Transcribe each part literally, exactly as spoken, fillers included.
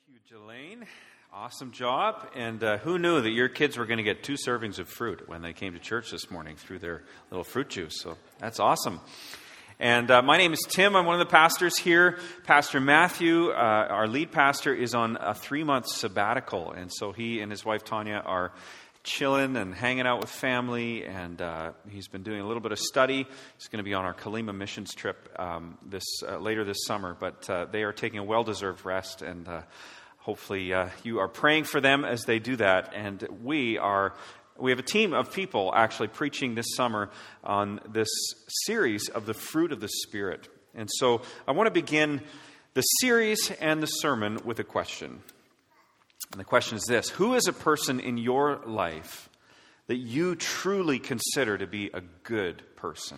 Thank you, Jelaine. Awesome job. And uh, who knew that your kids were going to get two servings of fruit when they came to church this morning through their little fruit juice? So that's awesome. And uh, my name is Tim. I'm one of the pastors here. Pastor Matthew, uh, our lead pastor, is on a three-month sabbatical. And so he and his wife Tanya are chilling and hanging out with family, and uh, he's been doing a little bit of study. He's going to be on our Kalima missions trip um, this uh, later this summer, but uh, they are taking a well-deserved rest, and uh, hopefully uh, you are praying for them as they do that. And we are we have a team of people actually preaching this summer on this series of the fruit of the Spirit. And so I want to begin the series and the sermon with a question. And the question is this: who is a person in your life that you truly consider to be a good person?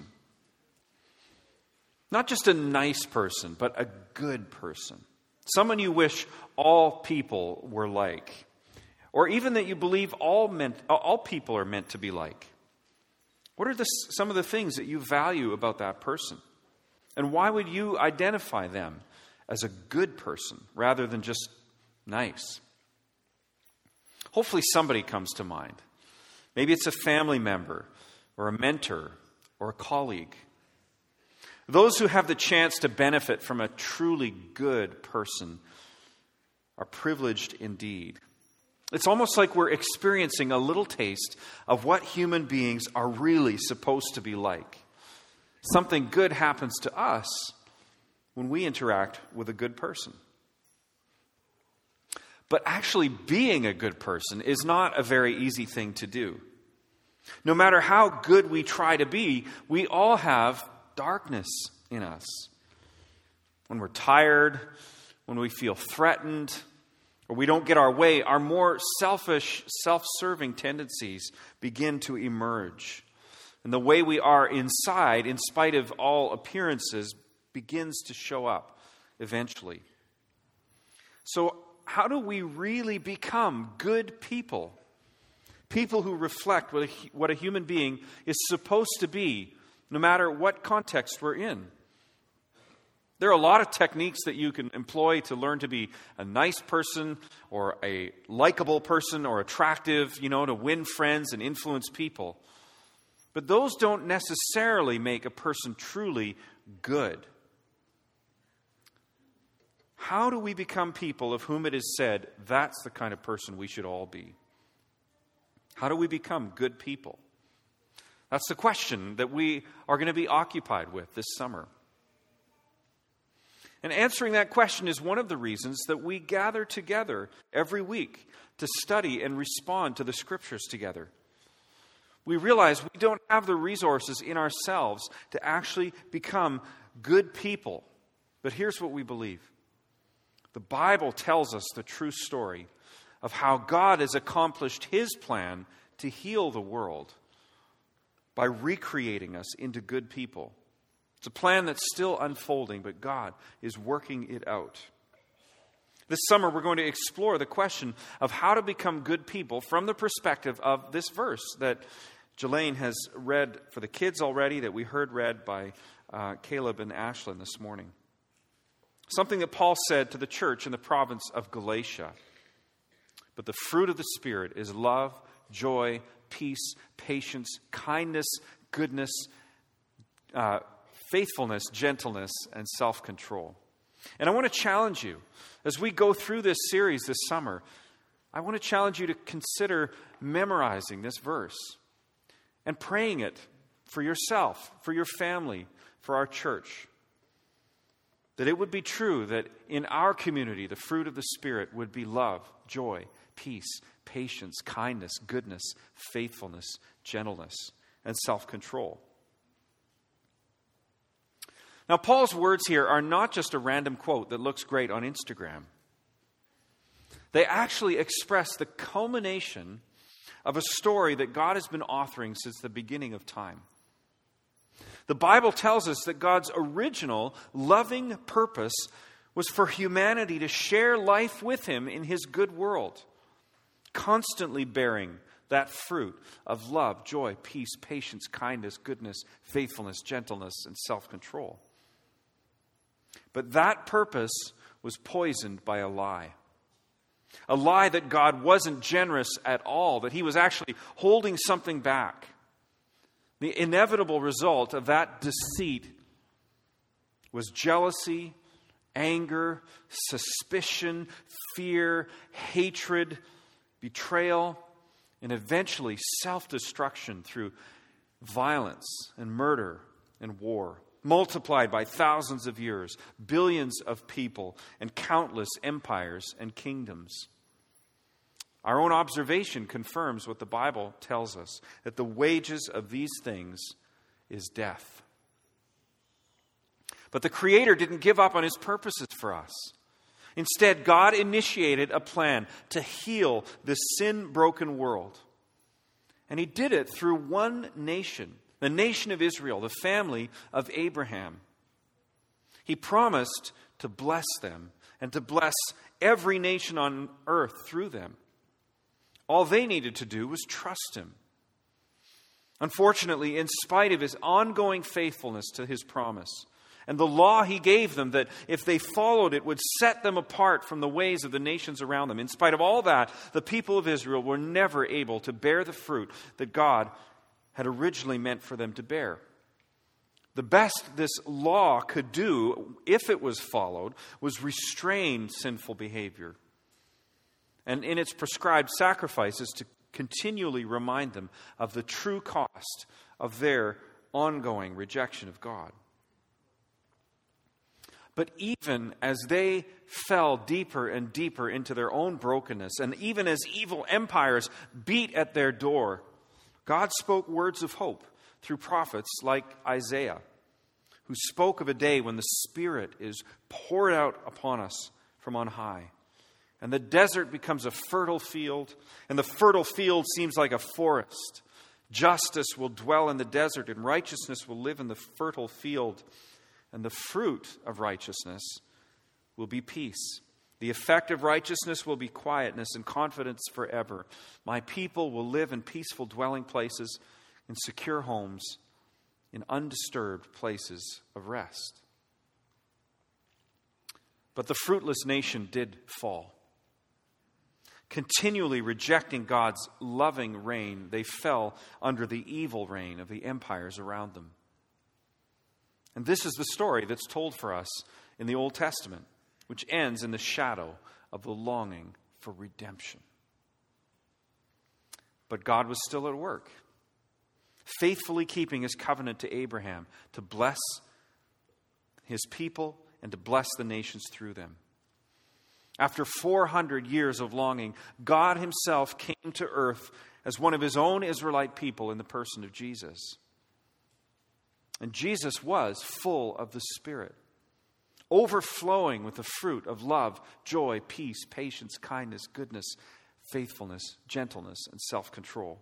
Not just a nice person, but a good person. Someone you wish all people were like. Or even that you believe all meant, all people are meant to be like. What are the, some of the things that you value about that person? And why would you identify them as a good person rather than just nice? Hopefully somebody comes to mind. Maybe it's a family member or a mentor or a colleague. Those who have the chance to benefit from a truly good person are privileged indeed. It's almost like we're experiencing a little taste of what human beings are really supposed to be like. Something good happens to us when we interact with a good person. But actually being a good person is not a very easy thing to do. No matter how good we try to be, we all have darkness in us. When we're tired, when we feel threatened, or we don't get our way, our more selfish, self-serving tendencies begin to emerge. And the way we are inside, in spite of all appearances, begins to show up eventually. So, how do we really become good people? People who reflect what a, what a human being is supposed to be, no matter what context we're in. There are a lot of techniques that you can employ to learn to be a nice person or a likable person or attractive, you know, to win friends and influence people. But those don't necessarily make a person truly good. How do we become people of whom it is said, that's the kind of person we should all be? How do we become good people? That's the question that we are going to be occupied with this summer. And answering that question is one of the reasons that we gather together every week to study and respond to the Scriptures together. We realize we don't have the resources in ourselves to actually become good people. But here's what we believe. The Bible tells us the true story of how God has accomplished His plan to heal the world by recreating us into good people. It's a plan that's still unfolding, but God is working it out. This summer, we're going to explore the question of how to become good people from the perspective of this verse that Jelaine has read for the kids already, that we heard read by uh, Caleb and Ashlyn this morning. Something that Paul said to the church in the province of Galatia. But the fruit of the Spirit is love, joy, peace, patience, kindness, goodness, uh, faithfulness, gentleness, and self-control. And I want to challenge you, as we go through this series this summer, I want to challenge you to consider memorizing this verse and praying it for yourself, for your family, for our church. That it would be true that in our community, the fruit of the Spirit would be love, joy, peace, patience, kindness, goodness, faithfulness, gentleness, and self-control. Now, Paul's words here are not just a random quote that looks great on Instagram. They actually express the culmination of a story that God has been authoring since the beginning of time. The Bible tells us that God's original loving purpose was for humanity to share life with Him in His good world, constantly bearing that fruit of love, joy, peace, patience, kindness, goodness, faithfulness, gentleness, and self-control. But that purpose was poisoned by a lie. A lie that God wasn't generous at all, that he was actually holding something back. The inevitable result of that deceit was jealousy, anger, suspicion, fear, hatred, betrayal, and eventually self-destruction through violence and murder and war, multiplied by thousands of years, billions of people, and countless empires and kingdoms. Our own observation confirms what the Bible tells us, that the wages of these things is death. But the Creator didn't give up on his purposes for us. Instead, God initiated a plan to heal this sin-broken world. And he did it through one nation, the nation of Israel, the family of Abraham. He promised to bless them and to bless every nation on earth through them. All they needed to do was trust him. Unfortunately, in spite of his ongoing faithfulness to his promise, and the law he gave them that if they followed it would set them apart from the ways of the nations around them, in spite of all that, the people of Israel were never able to bear the fruit that God had originally meant for them to bear. The best this law could do, if it was followed, was restrain sinful behavior. And in its prescribed sacrifices, to continually remind them of the true cost of their ongoing rejection of God. But even as they fell deeper and deeper into their own brokenness, and even as evil empires beat at their door, God spoke words of hope through prophets like Isaiah, who spoke of a day when the Spirit is poured out upon us from on high. And the desert becomes a fertile field, and the fertile field seems like a forest. Justice will dwell in the desert, and righteousness will live in the fertile field. And the fruit of righteousness will be peace. The effect of righteousness will be quietness and confidence forever. My people will live in peaceful dwelling places, in secure homes, in undisturbed places of rest. But the fruitless nation did fall. Continually rejecting God's loving reign, they fell under the evil reign of the empires around them. And this is the story that's told for us in the Old Testament, which ends in the shadow of the longing for redemption. But God was still at work, faithfully keeping his covenant to Abraham to bless his people and to bless the nations through them. After four hundred years of longing, God himself came to earth as one of his own Israelite people in the person of Jesus. And Jesus was full of the Spirit, overflowing with the fruit of love, joy, peace, patience, kindness, goodness, faithfulness, gentleness, and self-control.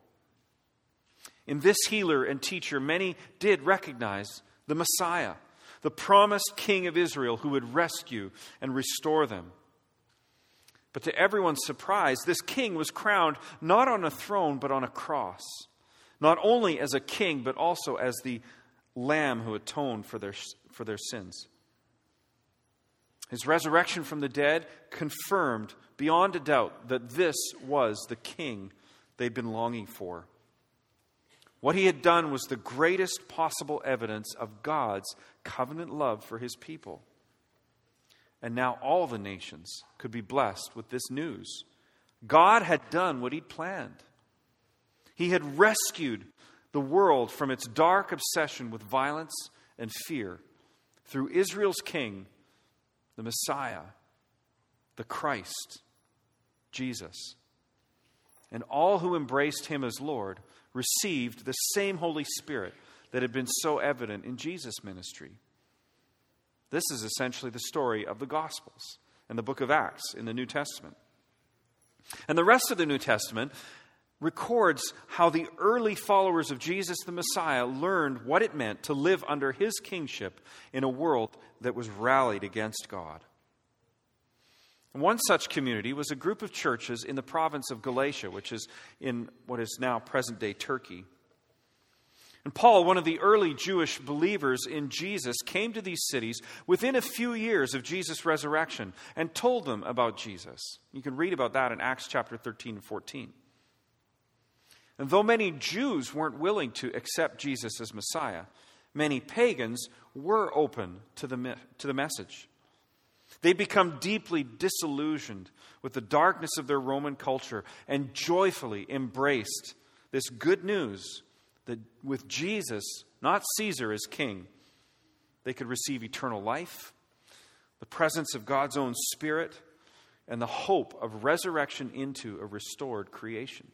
In this healer and teacher, many did recognize the Messiah, the promised King of Israel who would rescue and restore them. But to everyone's surprise, this king was crowned not on a throne, but on a cross. Not only as a king, but also as the Lamb who atoned for their, for their sins. His resurrection from the dead confirmed beyond a doubt that this was the king they'd been longing for. What he had done was the greatest possible evidence of God's covenant love for his people. And now all the nations could be blessed with this news. God had done what he'd planned. He had rescued the world from its dark obsession with violence and fear through Israel's king, the Messiah, the Christ, Jesus. And all who embraced him as Lord received the same Holy Spirit that had been so evident in Jesus' ministry. This is essentially the story of the Gospels and the book of Acts in the New Testament. And the rest of the New Testament records how the early followers of Jesus the Messiah learned what it meant to live under his kingship in a world that was rallied against God. And one such community was a group of churches in the province of Galatia, which is in what is now present-day Turkey. And Paul, one of the early Jewish believers in Jesus, came to these cities within a few years of Jesus' resurrection and told them about Jesus. You can read about that in Acts chapter thirteen and fourteen. And though many Jews weren't willing to accept Jesus as Messiah, many pagans were open to the, to the message. They'd become deeply disillusioned with the darkness of their Roman culture and joyfully embraced this good news that with Jesus, not Caesar, as king, they could receive eternal life, the presence of God's own Spirit, and the hope of resurrection into a restored creation.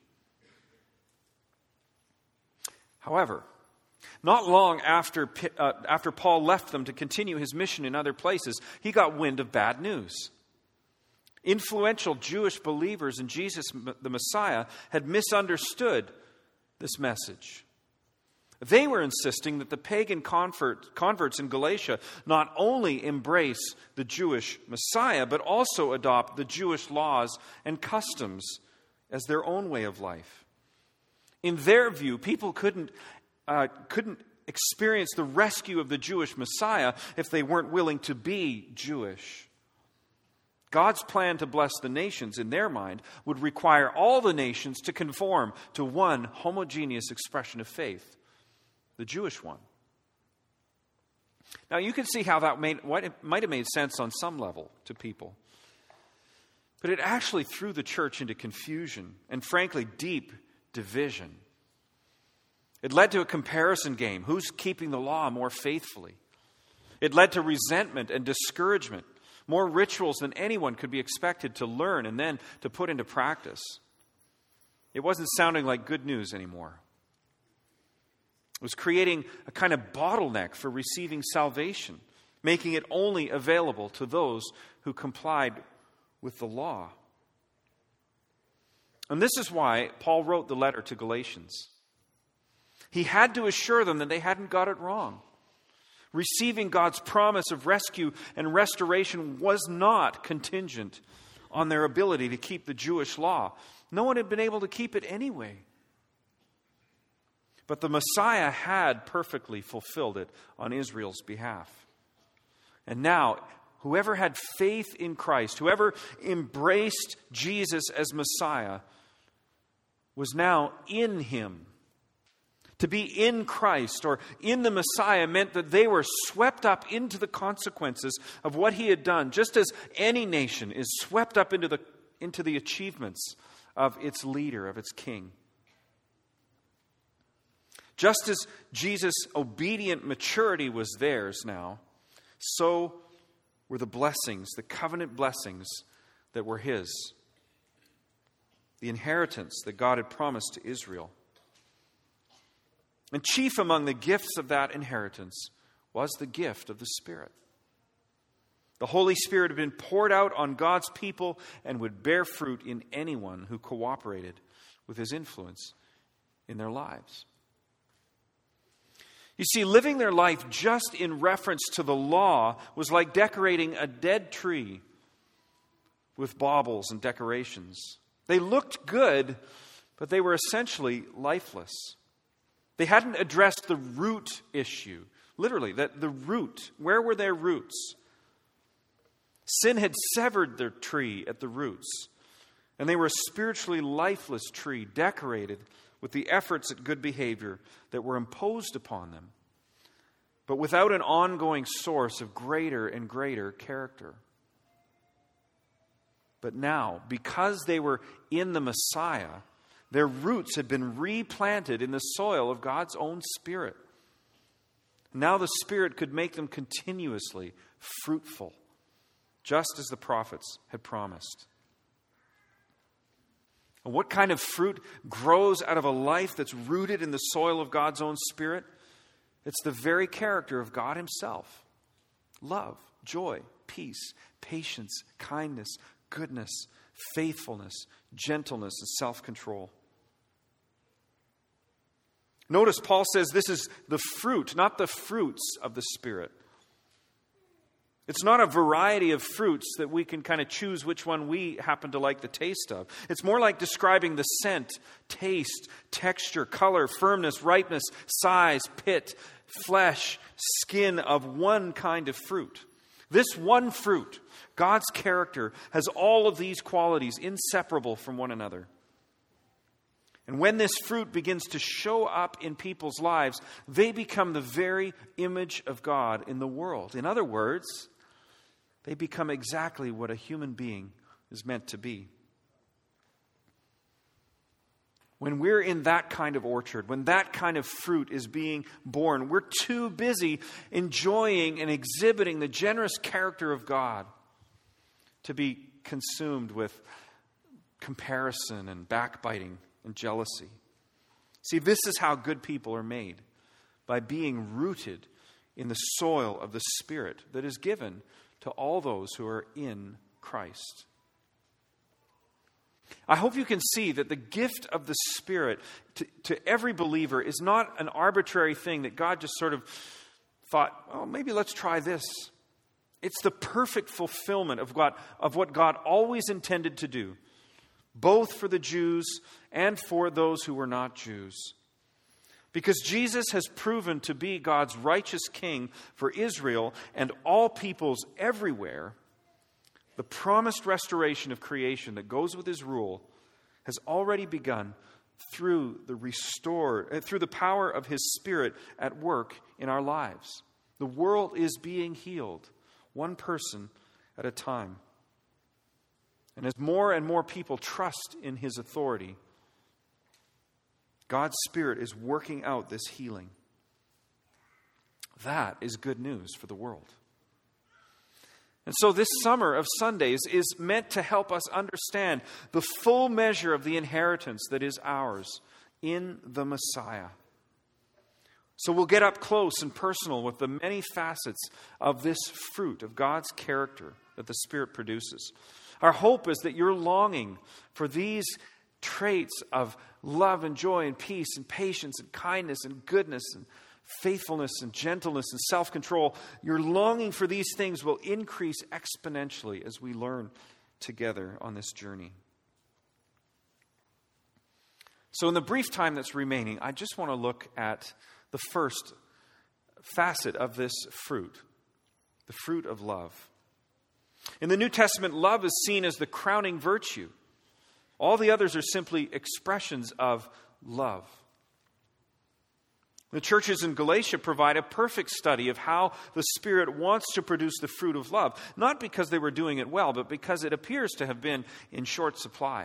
However, not long after, uh, after Paul left them to continue his mission in other places, he got wind of bad news. Influential Jewish believers in Jesus the Messiah had misunderstood this message. They were insisting that the pagan convert, converts in Galatia not only embrace the Jewish Messiah, but also adopt the Jewish laws and customs as their own way of life. In their view, people couldn't, uh, couldn't experience the rescue of the Jewish Messiah if they weren't willing to be Jewish. God's plan to bless the nations, in their mind, would require all the nations to conform to one homogeneous expression of faith, the Jewish one. Now, you can see how that made, what it might have made sense on some level to people. But it actually threw the church into confusion and, frankly, deep division. It led to a comparison game. Who's keeping the law more faithfully? It led to resentment and discouragement. More rituals than anyone could be expected to learn and then to put into practice. It wasn't sounding like good news anymore. It was creating a kind of bottleneck for receiving salvation, making it only available to those who complied with the law. And this is why Paul wrote the letter to Galatians. He had to assure them that they hadn't got it wrong. Receiving God's promise of rescue and restoration was not contingent on their ability to keep the Jewish law. No one had been able to keep it anyway. But the Messiah had perfectly fulfilled it on Israel's behalf. And now, whoever had faith in Christ, whoever embraced Jesus as Messiah, was now in him. To be in Christ or in the Messiah meant that they were swept up into the consequences of what he had done, just as any nation is swept up into the, into the achievements of its leader, of its king. Just as Jesus' obedient maturity was theirs now, so were the blessings, the covenant blessings that were his. The inheritance that God had promised to Israel. And chief among the gifts of that inheritance was the gift of the Spirit. The Holy Spirit had been poured out on God's people and would bear fruit in anyone who cooperated with his influence in their lives. You see, living their life just in reference to the law was like decorating a dead tree with baubles and decorations. They looked good, but they were essentially lifeless. They hadn't addressed the root issue. Literally, that the root. Where were their roots? Sin had severed their tree at the roots. And they were a spiritually lifeless tree, decorated with the efforts at good behavior that were imposed upon them, but without an ongoing source of greater and greater character. But now, because they were in the Messiah, their roots had been replanted in the soil of God's own Spirit. Now the Spirit could make them continuously fruitful, just as the prophets had promised. And what kind of fruit grows out of a life that's rooted in the soil of God's own Spirit? It's the very character of God himself. Love, joy, peace, patience, kindness, goodness, faithfulness, gentleness, and self-control. Notice Paul says this is the fruit, not the fruits of the Spirit. It's not a variety of fruits that we can kind of choose which one we happen to like the taste of. It's more like describing the scent, taste, texture, color, firmness, ripeness, size, pit, flesh, skin of one kind of fruit. This one fruit, God's character, has all of these qualities inseparable from one another. And when this fruit begins to show up in people's lives, they become the very image of God in the world. In other words, they become exactly what a human being is meant to be. When we're in that kind of orchard, when that kind of fruit is being born, we're too busy enjoying and exhibiting the generous character of God to be consumed with comparison and backbiting and jealousy. See, this is how good people are made, by being rooted in the soil of the Spirit that is given to all those who are in Christ. I hope you can see that the gift of the Spirit to, to every believer is not an arbitrary thing that God just sort of thought, oh, maybe let's try this. It's the perfect fulfillment of God, of what God always intended to do, both for the Jews and for those who were not Jews. Because Jesus has proven to be God's righteous king for Israel and all peoples everywhere, the promised restoration of creation that goes with his rule has already begun through the restore, through the power of his Spirit at work in our lives. The world is being healed, one person at a time. And as more and more people trust in his authority, God's Spirit is working out this healing. That is good news for the world. And so this summer of Sundays is meant to help us understand the full measure of the inheritance that is ours in the Messiah. So we'll get up close and personal with the many facets of this fruit of God's character that the Spirit produces. Our hope is that you're longing for these traits of love and joy and peace and patience and kindness and goodness and faithfulness and gentleness and self-control. Your longing for these things will increase exponentially as we learn together on this journey. So in the brief time that's remaining, I just want to look at the first facet of this fruit, the fruit of love. In the New Testament, love is seen as the crowning virtue. All the others are simply expressions of love. The churches in Galatia provide a perfect study of how the Spirit wants to produce the fruit of love, not because they were doing it well, but because it appears to have been in short supply.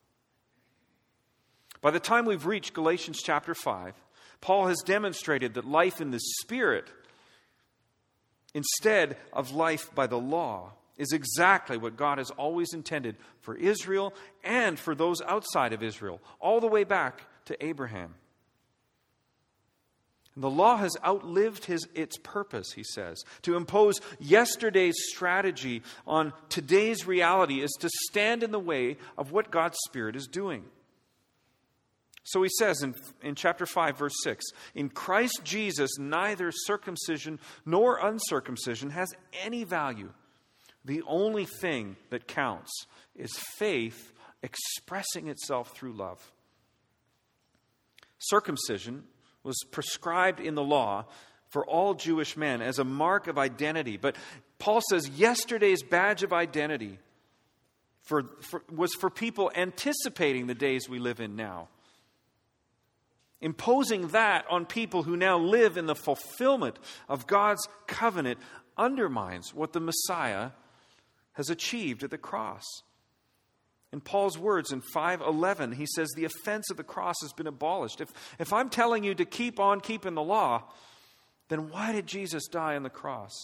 By the time we've reached Galatians chapter five, Paul has demonstrated that life in the Spirit, instead of life by the law, is exactly what God has always intended for Israel and for those outside of Israel, all the way back to Abraham. And the law has outlived his, its purpose, he says. To impose yesterday's strategy on today's reality is to stand in the way of what God's Spirit is doing. So he says in, in chapter five, verse six, in Christ Jesus, neither circumcision nor uncircumcision has any value. The only thing that counts is faith expressing itself through love. Circumcision was prescribed in the law for all Jewish men as a mark of identity. But Paul says yesterday's badge of identity for, for, was for people anticipating the days we live in now. Imposing that on people who now live in the fulfillment of God's covenant undermines what the Messiah has achieved at the cross. In Paul's words in five eleven, he says, the offense of the cross has been abolished. If, if I'm telling you to keep on keeping the law, then why did Jesus die on the cross?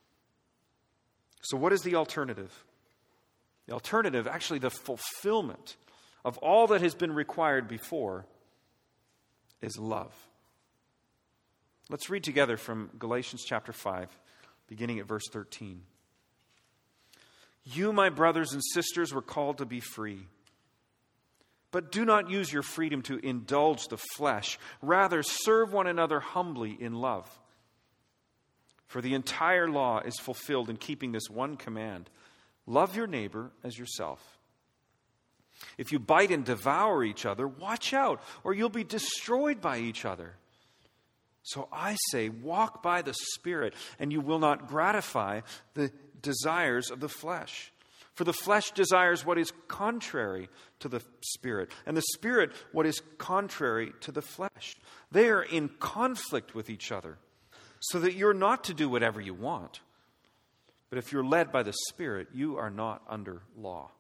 So what is the alternative? The alternative, actually the fulfillment of all that has been required before, is love. Let's read together from Galatians chapter five, beginning at verse thirteen. You, my brothers and sisters, were called to be free. But do not use your freedom to indulge the flesh. Rather, serve one another humbly in love. For the entire law is fulfilled in keeping this one command: love your neighbor as yourself. If you bite and devour each other, watch out, or you'll be destroyed by each other. So I say, walk by the Spirit, and you will not gratify the desires of the flesh. For the flesh desires what is contrary to the Spirit, and the Spirit what is contrary to the flesh. They are in conflict with each other, so that you're not to do whatever you want. But if you're led by the Spirit, you are not under law.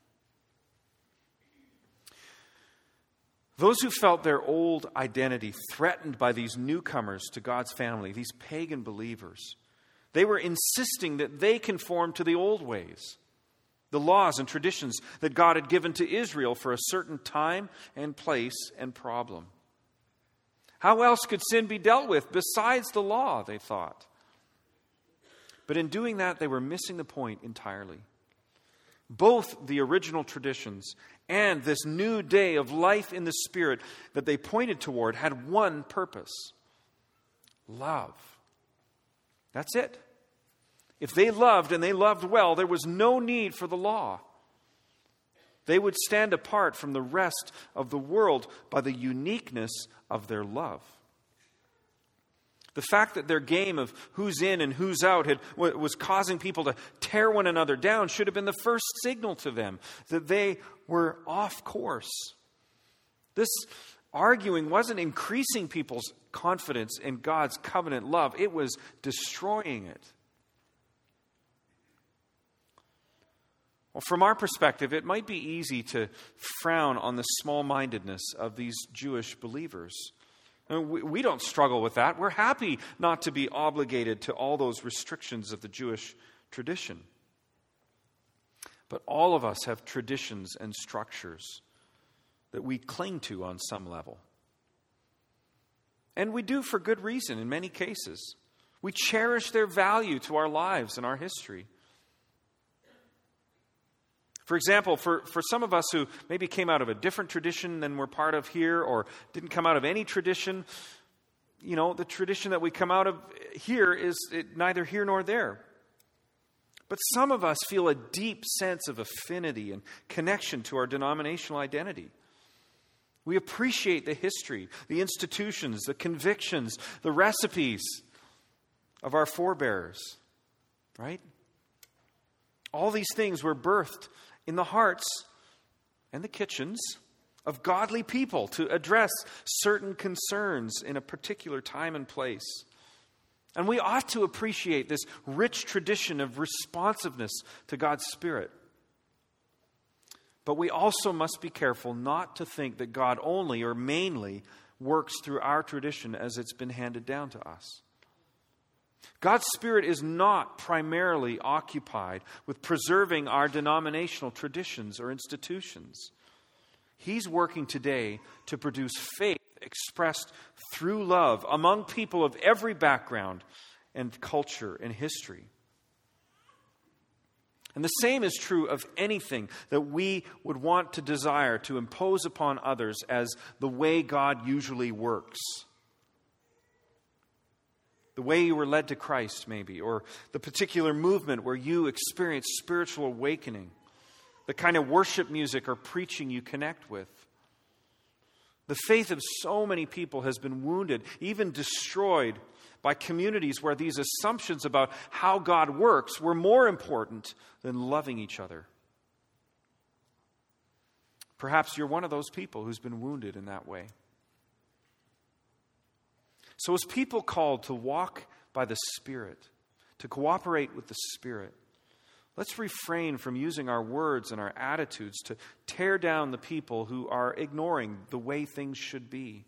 Those who felt their old identity threatened by these newcomers to God's family, these pagan believers, they were insisting that they conform to the old ways, the laws and traditions that God had given to Israel for a certain time and place and problem. How else could sin be dealt with besides the law, they thought. But in doing that, they were missing the point entirely. Both the original traditions and this new day of life in the Spirit that they pointed toward had one purpose: love. That's it. If they loved and they loved well, there was no need for the law. They would stand apart from the rest of the world by the uniqueness of their love. The fact that their game of who's in and who's out had, was causing people to tear one another down should have been the first signal to them that they were off course. This arguing wasn't increasing people's confidence in God's covenant love. It was destroying it. Well, from our perspective, it might be easy to frown on the small-mindedness of these Jewish believers. We don't struggle with that. We're happy not to be obligated to all those restrictions of the Jewish tradition. But all of us have traditions and structures that we cling to on some level. And we do for good reason in many cases. We cherish their value to our lives and our history. For example, for, for some of us who maybe came out of a different tradition than we're part of here, or didn't come out of any tradition, you know, the tradition that we come out of here is neither here nor there. But some of us feel a deep sense of affinity and connection to our denominational identity. We appreciate the history, the institutions, the convictions, the recipes of our forebears, right? All these things were birthed in the hearts and the kitchens of godly people to address certain concerns in a particular time and place. And we ought to appreciate this rich tradition of responsiveness to God's Spirit. But we also must be careful not to think that God only or mainly works through our tradition as it's been handed down to us. God's Spirit is not primarily occupied with preserving our denominational traditions or institutions. He's working today to produce faith expressed through love among people of every background and culture and history. And the same is true of anything that we would want to desire to impose upon others as the way God usually works. The way you were led to Christ, maybe, or the particular movement where you experience spiritual awakening, the kind of worship music or preaching you connect with. The faith of so many people has been wounded, even destroyed, by communities where these assumptions about how God works were more important than loving each other. Perhaps you're one of those people who's been wounded in that way. So as people called to walk by the Spirit, to cooperate with the Spirit, let's refrain from using our words and our attitudes to tear down the people who are ignoring the way things should be.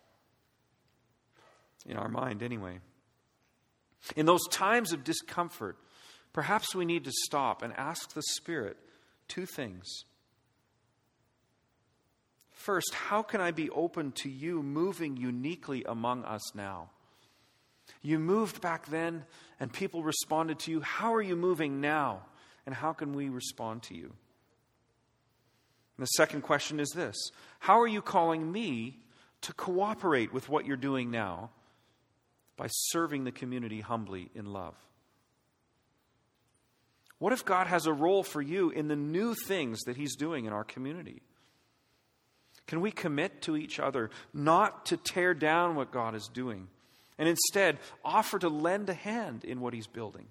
In our mind, anyway. In those times of discomfort, perhaps we need to stop and ask the Spirit two things. First, how can I be open to you moving uniquely among us now? You moved back then and people responded to you. How are you moving now? And how can we respond to you? And the second question is this: how are you calling me to cooperate with what you're doing now? by serving the community humbly in love? What if God has a role for you in the new things that He's doing in our community? Can we commit to each other not to tear down what God is doing, and instead offer to lend a hand in what He's building?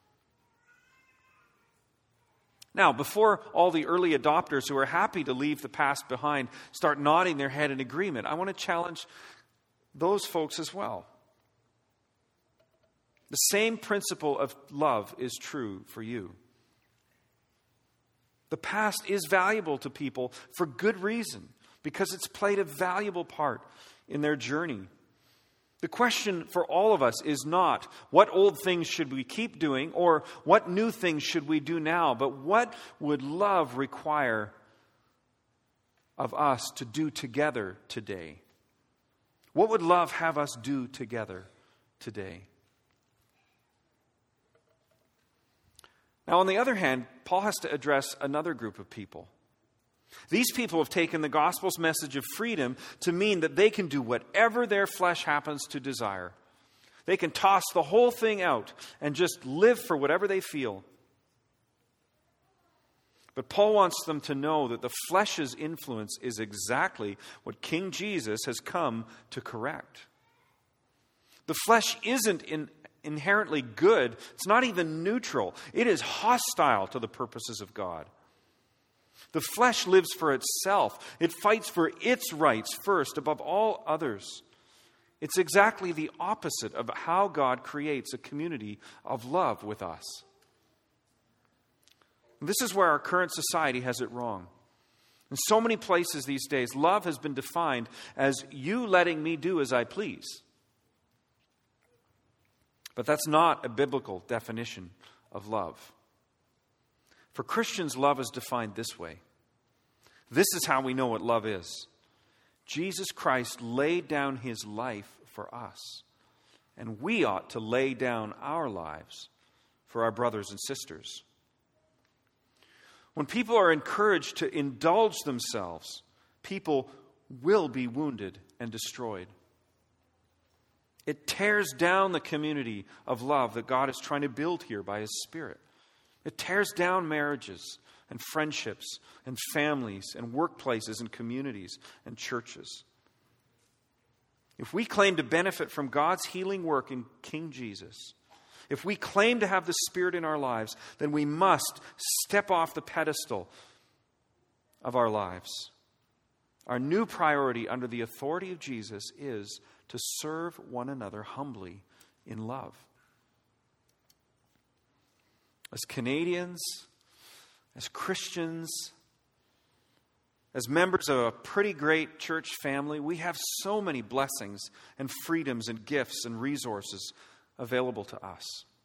Now, before all the early adopters who are happy to leave the past behind start nodding their head in agreement, I want to challenge those folks as well. The same principle of love is true for you. The past is valuable to people for good reason, because it's played a valuable part in their journey. The question for all of us is not, what old things should we keep doing, or what new things should we do now, but what would love require of us to do together today? What would love have us do together today? Now, on the other hand, Paul has to address another group of people. These people have taken the gospel's message of freedom to mean that they can do whatever their flesh happens to desire. They can toss the whole thing out and just live for whatever they feel. But Paul wants them to know that the flesh's influence is exactly what King Jesus has come to correct. The flesh isn't in, inherently good. It's not even neutral. It is hostile to the purposes of God. The flesh lives for itself. It fights for its rights first above all others. It's exactly the opposite of how God creates a community of love with us. This is where our current society has it wrong. In so many places these days, love has been defined as you letting me do as I please. But that's not a biblical definition of love. For Christians, love is defined this way. This is how we know what love is. Jesus Christ laid down His life for us, and we ought to lay down our lives for our brothers and sisters. When people are encouraged to indulge themselves, people will be wounded and destroyed. It tears down the community of love that God is trying to build here by His Spirit. It tears down marriages and friendships and families and workplaces and communities and churches. If we claim to benefit from God's healing work in King Jesus, if we claim to have the Spirit in our lives, then we must step off the pedestal of our lives. Our new priority under the authority of Jesus is to serve one another humbly in love. As Canadians, as Christians, as members of a pretty great church family, we have so many blessings and freedoms and gifts and resources available to us.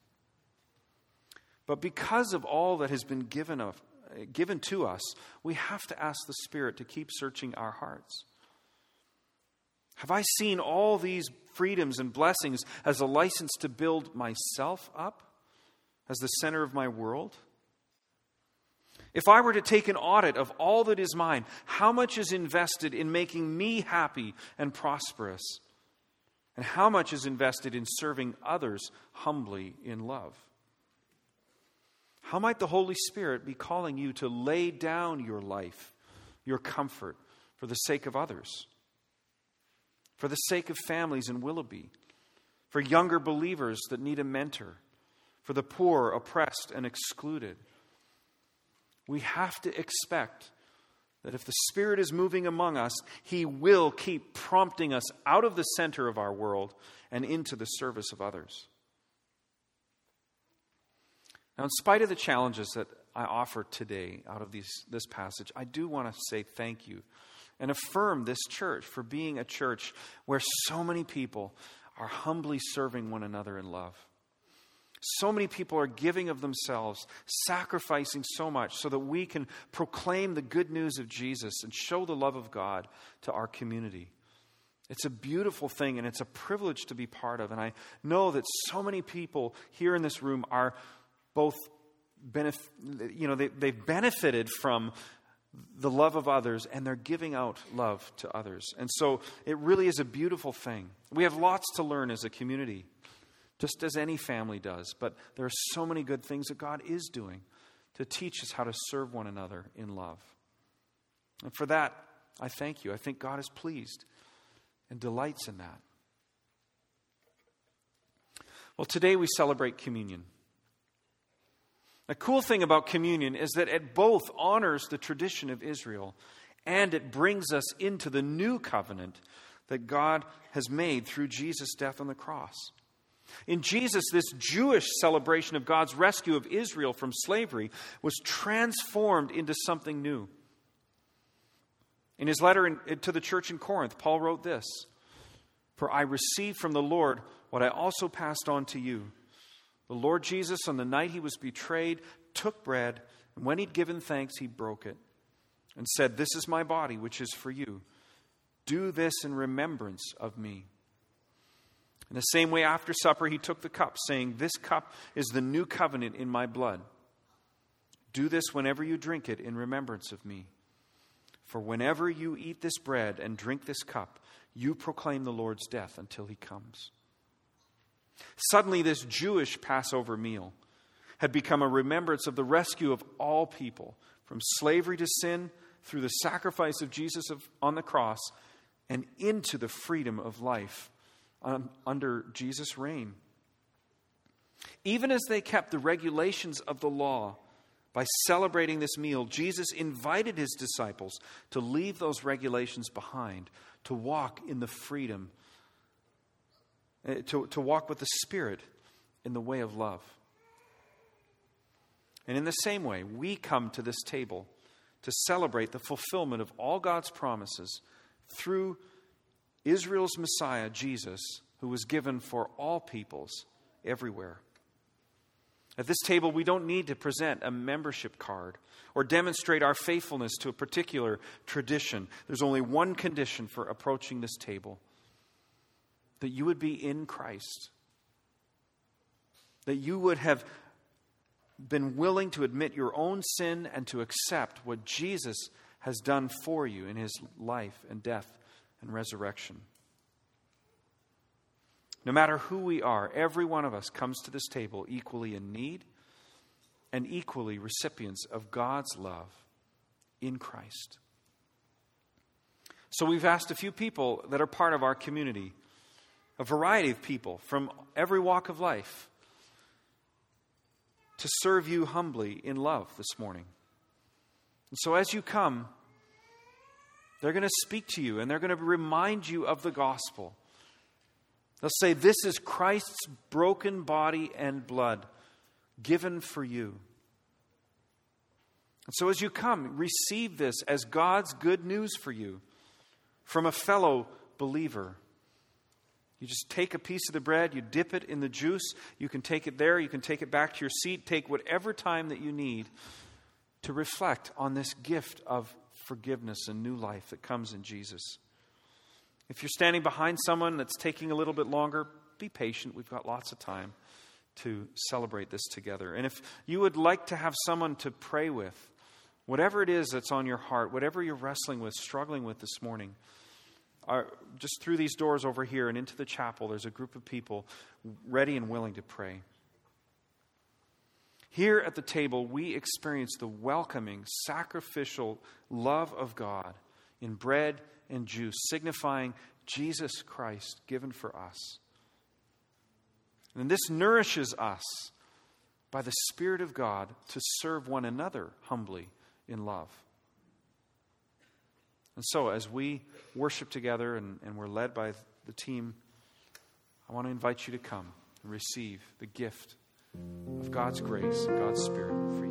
But because of all that has been given of, given to us, we have to ask the Spirit to keep searching our hearts. Have I seen all these freedoms and blessings as a license to build myself up as the center of my world? If I were to take an audit of all that is mine, how much is invested in making me happy and prosperous? And how much is invested in serving others humbly in love? How might the Holy Spirit be calling you to lay down your life, your comfort, for the sake of others? For the sake of families in Willoughby, for younger believers that need a mentor, for the poor, oppressed, and excluded. We have to expect that if the Spirit is moving among us, He will keep prompting us out of the center of our world and into the service of others. Now, in spite of the challenges that I offer today out of these, this passage, I do want to say thank you and affirm this church for being a church where so many people are humbly serving one another in love. So many people are giving of themselves, sacrificing so much so that we can proclaim the good news of Jesus and show the love of God to our community. It's a beautiful thing, and it's a privilege to be part of. And I know that so many people here in this room are both benef- you know, they, they've benefited from the love of others, and they're giving out love to others. And so it really is a beautiful thing. We have lots to learn as a community, just as any family does. But there are so many good things that God is doing to teach us how to serve one another in love. And for that, I thank you. I think God is pleased and delights in that. Well, today we celebrate communion. The cool thing about communion is that it both honors the tradition of Israel and it brings us into the new covenant that God has made through Jesus' death on the cross. In Jesus, this Jewish celebration of God's rescue of Israel from slavery was transformed into something new. In his letter in, to the church in Corinth, Paul wrote this, "For I received from the Lord what I also passed on to you. The Lord Jesus, on the night he was betrayed, took bread, and when he'd given thanks, he broke it and said, 'This is my body, which is for you. Do this in remembrance of me.' In the same way, after supper, he took the cup, saying, 'This cup is the new covenant in my blood. Do this whenever you drink it in remembrance of me. For whenever you eat this bread and drink this cup, you proclaim the Lord's death until he comes.'" Suddenly, this Jewish Passover meal had become a remembrance of the rescue of all people from slavery to sin through the sacrifice of Jesus on the cross and into the freedom of life under Jesus' reign. Even as they kept the regulations of the law, by celebrating this meal, Jesus invited his disciples to leave those regulations behind, to walk in the freedom, to, to walk with the Spirit in the way of love. And in the same way, we come to this table to celebrate the fulfillment of all God's promises through Israel's Messiah, Jesus, who was given for all peoples everywhere. At this table, we don't need to present a membership card or demonstrate our faithfulness to a particular tradition. There's only one condition for approaching this table: that you would be in Christ, that you would have been willing to admit your own sin and to accept what Jesus has done for you in his life and death and resurrection. No matter who we are, every one of us comes to this table equally in need and equally recipients of God's love in Christ. So we've asked a few people that are part of our community, a variety of people from every walk of life, to serve you humbly in love this morning. And so as you come, they're going to speak to you and they're going to remind you of the gospel. They'll say, "This is Christ's broken body and blood given for you." And so as you come, receive this as God's good news for you from a fellow believer. You just take a piece of the bread, you dip it in the juice, you can take it there, you can take it back to your seat, take whatever time that you need to reflect on this gift of forgiveness and new life that comes in Jesus. If you're standing behind someone that's taking a little bit longer, be patient. We've got lots of time to celebrate this together. And if you would like to have someone to pray with, whatever it is that's on your heart, whatever you're wrestling with, struggling with this morning, Are, just through these doors over here and into the chapel, there's a group of people ready and willing to pray. Here at the table, we experience the welcoming, sacrificial love of God in bread and juice, signifying Jesus Christ given for us. And this nourishes us by the Spirit of God to serve one another humbly in love. And so, as we worship together and, and we're led by the team, I want to invite you to come and receive the gift of God's grace and God's Spirit for you.